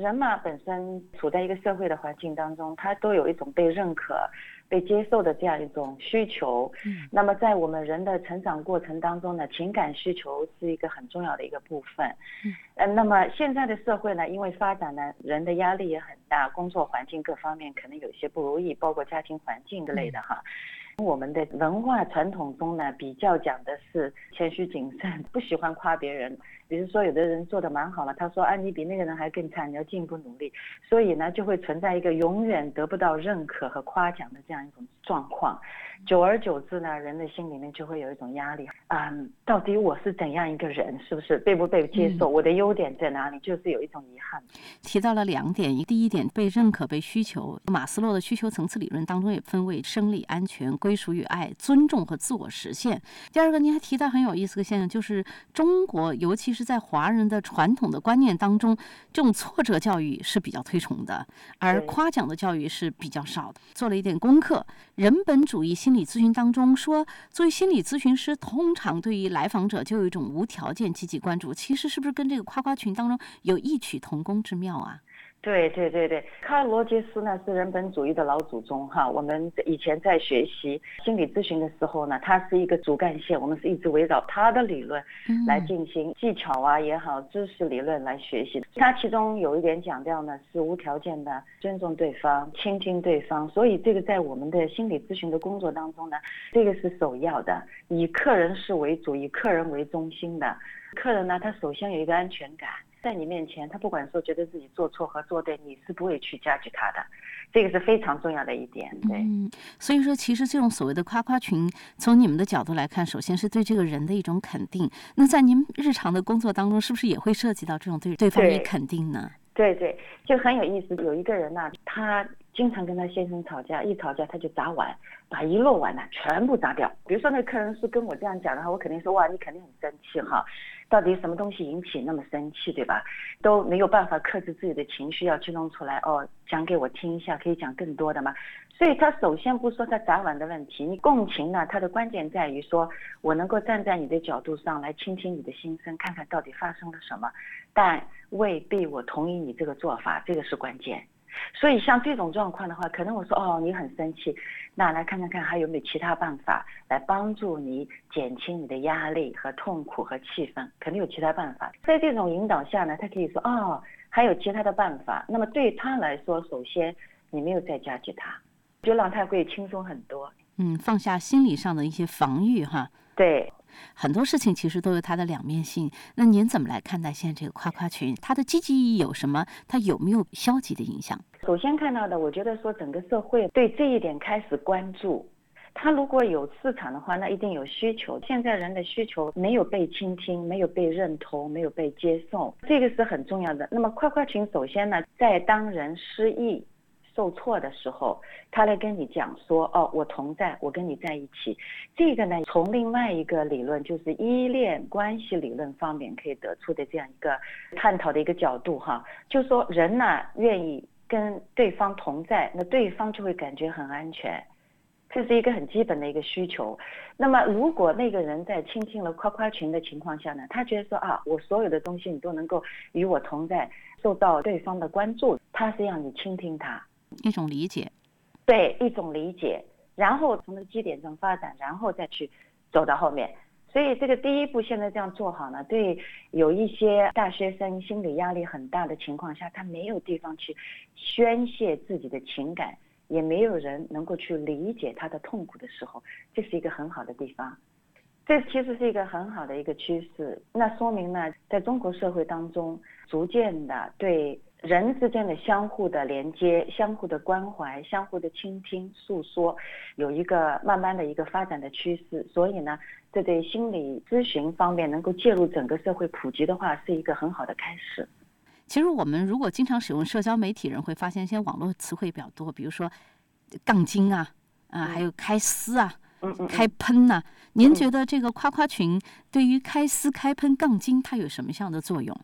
人嘛本身处在一个社会的环境当中，他都有一种被认可、被接受的这样一种需求。那么在我们人的成长过程当中呢，情感需求是一个很重要的一个部分。那么现在的社会呢，因为发展呢，人的压力也很大，工作环境各方面可能有一些不如意，包括家庭环境之类的哈。我们的文化传统中呢，比较讲的是谦虚谨慎，不喜欢夸别人。比如说有的人做得蛮好了，他说你比那个人还更差，你要进一步努力。所以呢，就会存在一个永远得不到认可和夸奖的这样一种状况。久而久之呢，人的心里面就会有一种压力，到底我是怎样一个人，是不是被不被接受，我的优点在哪里，就是有一种遗憾。 提到了2点，第一点被认可、被需求。马斯洛的需求层次理论当中也分为生理安全、归属与爱、尊重和自我实现。第二个，您还提到很有意思的现象，就是中国尤其是在华人的传统的观念当中，这种挫折教育是比较推崇的，而夸奖的教育是比较少的。做了一点功课，人本主义心理咨询当中说，作为心理咨询师，通常对于来访者就有一种无条件积极关注。其实是不是跟这个夸夸群当中有异曲同工之妙啊？ 对，卡尔罗杰斯呢是人本主义的老祖宗哈。我们以前在学习心理咨询的时候呢，他是一个主干线，我们是一直围绕他的理论来进行技巧啊也好，知识理论来学习。他其中有一点讲到呢，是无条件的尊重对方，倾听对方。所以这个在我们的心理咨询的工作当中呢，这个是首要的，以客人是为主，以客人为中心的。客人呢，他首先有一个安全感。在你面前，他不管说觉得自己做错和做对，你是不会去judge他的，这个是非常重要的一点。对， 所以说其实这种所谓的夸夸群，从你们的角度来看，首先是对这个人的一种肯定。那在您日常的工作当中，是不是也会涉及到这种对对方的肯定呢？ 对，就很有意思。有一个人呢，他经常跟他先生吵架，一吵架他就砸碗，把一摞碗呢全部砸掉。比如说那个客人是跟我这样讲的话，我肯定说哇，你肯定很生气哈，到底什么东西引起那么生气，对吧？都没有办法克制自己的情绪，要去弄出来讲给我听一下，可以讲更多的吗？所以他首先不说他砸碗的问题，你共情呢，它的关键在于说我能够站在你的角度上来倾听你的心声，看看到底发生了什么，但未必我同意你这个做法，这个是关键。所以像这种状况的话，可能我说你很生气，那来看看还有没有其他办法来帮助你减轻你的压力和痛苦和气氛，肯定有其他办法。在这种引导下呢，他可以说还有其他的办法。那么对他来说，首先你没有再加剧他，就让他会轻松很多。 放下心理上的一些防御哈。 对， 很多事情其实都有它的两面性。那您怎么来看待现在这个夸夸群？它的积极意义有什么？它有没有消极的影响？ 首先看到的，我觉得说整个社会对这一点开始关注。它如果有市场的话，那一定有需求。现在人的需求没有被倾听，没有被认同，没有被接受，这个是很重要的。那么夸夸群首先呢，在当人失意受挫的时候，他来跟你讲说我同在，我跟你在一起。这个呢，从另外一个理论，就是依恋关系理论方面可以得出的这样一个探讨的一个角度哈，就是说人呢愿意跟对方同在，那对方就会感觉很安全，这是一个很基本的一个需求。那么如果那个人在倾听了夸夸群的情况下呢，他觉得说我所有的东西你都能够与我同在，受到对方的关注，他是让你倾听他， 一种理解。 对，一种理解，然后从这个基点上发展，然后再去走到后面。所以这个第一步现在这样做好呢，对有一些大学生心理压力很大的情况下，他没有地方去宣泄自己的情感，也没有人能够去理解他的痛苦的时候，这是一个很好的地方。这其实是一个很好的一个趋势。那说明呢，在中国社会当中，逐渐的对人之间的相互的连接、相互的关怀、相互的倾听、诉说，有一个慢慢的一个发展的趋势。所以呢，这对心理咨询方面能够介入整个社会普及的话，是一个很好的开始。 其实我们如果经常使用社交媒体，人会发现一些网络词汇比较多，比如说杠精还有开撕开喷您觉得这个夸夸群对于开撕、开喷、杠精它有什么样的作用？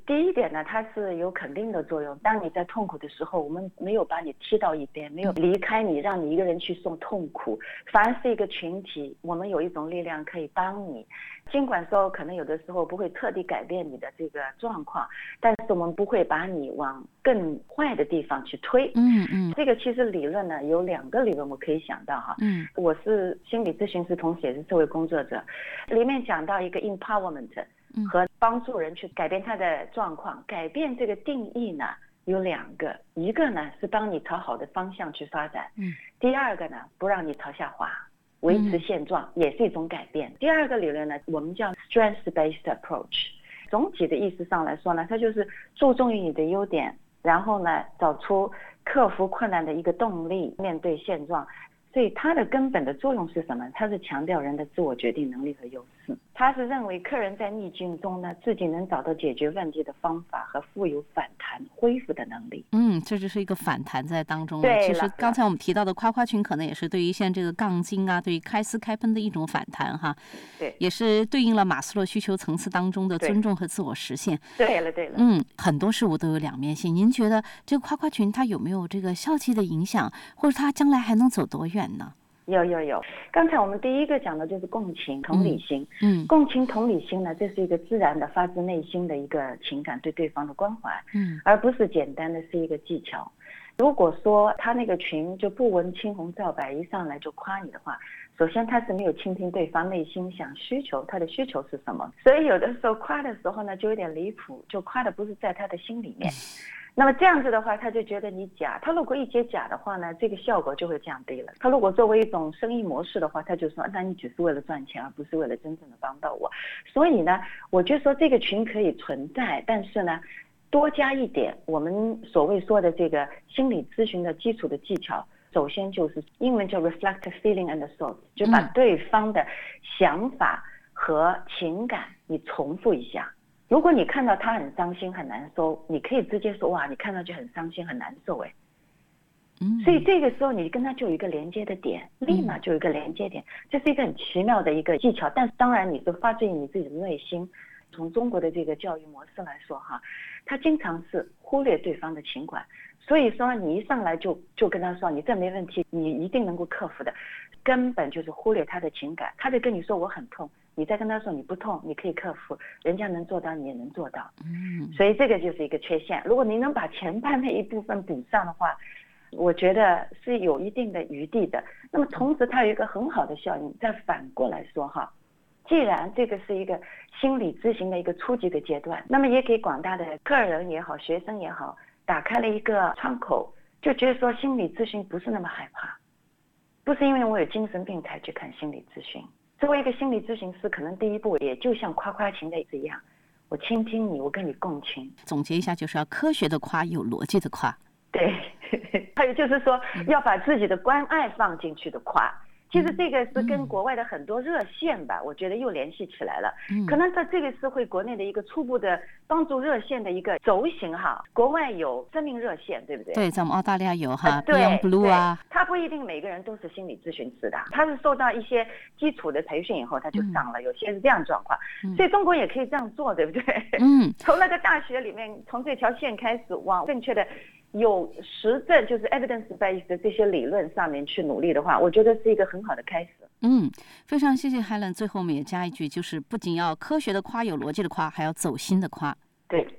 第一点呢，它是有肯定的作用。当你在痛苦的时候，我们没有把你踢到一边，没有离开你，让你一个人去受痛苦，反而是一个群体，我们有一种力量可以帮你。尽管说可能有的时候不会彻底改变你的这个状况，但是我们不会把你往更坏的地方去推。这个其实理论呢有2个理论我可以想到哈。我是心理咨询师，同时也是社会工作者，里面讲到一个 empowerment。和帮助人去改变他的状况，改变这个定义呢有2个，一个呢是帮你朝好的方向去发展，第2个呢不让你朝下滑，维持现状也是一种改变。第2个理论呢我们叫 strength-based approach， 总体的意思上来说呢，它就是注重于你的优点，然后呢找出克服困难的一个动力，面对现状。所以它的根本的作用是什么？它是强调人的自我决定能力和优势。他是认为客人在逆境中呢，自己能找到解决问题的方法和富有反弹恢复的能力。 这就是一个反弹在当中。 对， 其实刚才我们提到的夸夸群，可能也是对于现在这个杠精啊，对于开撕开喷的一种反弹哈。 对， 也是对应了马斯洛需求层次当中的尊重和自我实现。 对了。 很多事物都有2面性。您觉得这个夸夸群它有没有这个消极的影响，或者它将来还能走多远呢？ 有。刚才我们第一个讲的就是共情、同理心。共情、同理心呢，这是一个自然的、发自内心的一个情感，对对方的关怀，而不是简单的是一个技巧。如果说他那个群就不闻青红皂白，一上来就夸你的话，首先他是没有倾听对方内心想需求，他的需求是什么。所以有的时候夸的时候呢，就有点离谱，就夸的不是在他的心里面。那么这样子的话，他就觉得你假。他如果一接假的话呢，这个效果就会降低了。他如果作为一种生意模式的话，他就说，那你只是为了赚钱，而不是为了真正的帮到我。所以呢，我就说这个群可以存在，但是呢，多加一点我们所谓说的这个心理咨询的基础的技巧。首先就是英文叫 reflect feeling and thought， 就把对方的想法和情感你重复一下。如果你看到他很伤心很难受，你可以直接说，哇，你看上去很伤心很难受哎。所以这个时候你跟他就有一个连接的点，立马就有一个连接点。这是一个很奇妙的一个技巧，但是当然你是发自于你自己的内心。从中国的这个教育模式来说哈，他经常是忽略对方的情感，所以说你一上来就跟他说你这没问题，你一定能够克服的，根本就是忽略他的情感。他就跟你说我很痛，你再跟他说你不痛，你可以克服，人家能做到你也能做到。所以这个就是一个缺陷。如果你能把前半那一部分补上的话，我觉得是有一定的余地的。那么同时它有一个很好的效应，再反过来说哈，既然这个是一个心理咨询的一个初级的阶段，那么也给广大的客人也好，学生也好，打开了一个窗口，就觉得说心理咨询不是那么害怕，不是因为我有精神病才去看心理咨询。作为一个心理咨询师，可能第一步也就像夸夸群的一样，我倾听你，我跟你共情。 总结一下，就是要科学的夸，有逻辑的夸。 对，还有就是说要把自己的关爱放进去的夸。其实这个是跟国外的很多热线吧，我觉得又联系起来了。可能这个是会国内的一个初步的帮助热线的一个轴型哈。国外有生命热线，对不对？ 对，在我们澳大利亚有哈 ，Beyond Blue 啊。 他不一定每个人都是心理咨询师的，他是受到一些基础的培训以后他就上了，有些是这样状况。所以中国也可以这样做，对不对？从那个大学里面，从这条线开始往正确的有实证，就是 evidence-based 的这些理论上面去努力的话，我觉得是一个很好的开始。 非常谢谢 Helen。最后我们也加一句，就是不仅要科学的夸，有逻辑的夸，还要走心的夸。 对。